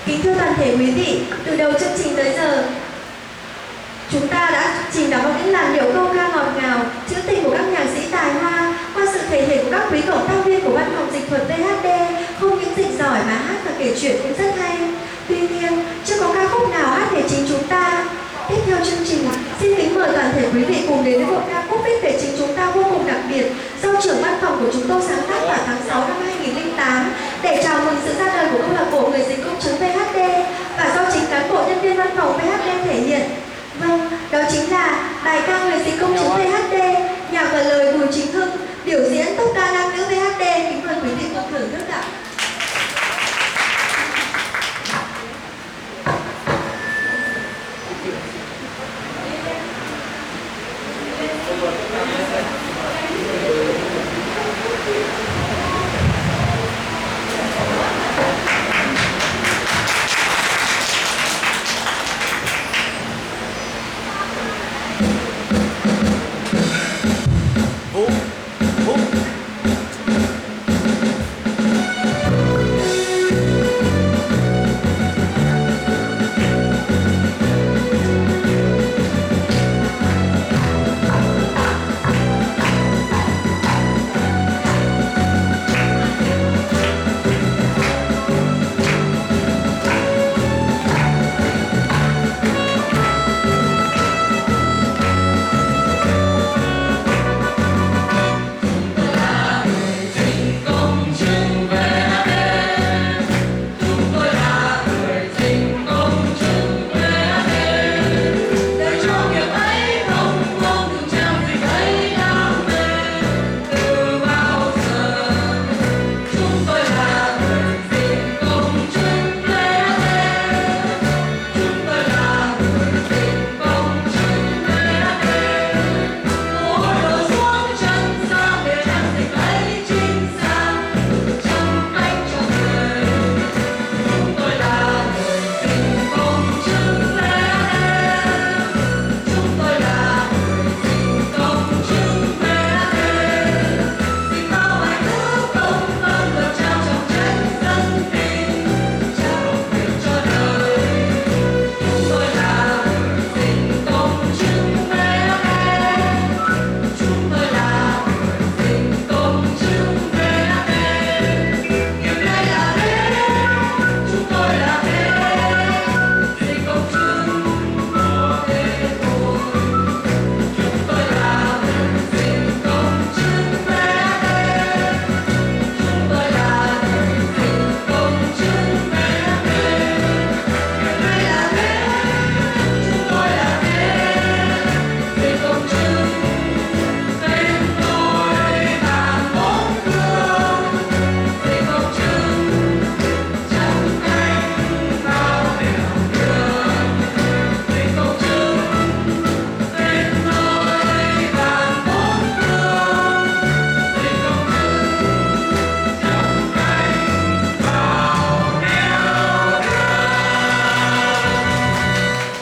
Kính thưa toàn thể quý vị, từ đầu chương trình tới giờ, chúng ta đã trình đóng những làn điệu câu ca ngọt ngào, trữ tình của các nhạc sĩ tài hoa qua sự thể hiện của các quý cộng tác viên của văn phòng dịch thuật VHD, không những dịch giỏi mà hát và kể chuyện cũng rất hay. Tuy nhiên, chưa có ca khúc nào hát về chính chúng ta. Tiếp theo chương trình, xin kính mời toàn thể quý vị cùng đến với một ca khúc viết về chính chúng ta vô cùng đặc biệt do trưởng văn phòng của chúng tôi sáng tác vào tháng 6 năm 2008 để chào mừng sự ra đời của câu lạc bộ người dịch công chứng VHD.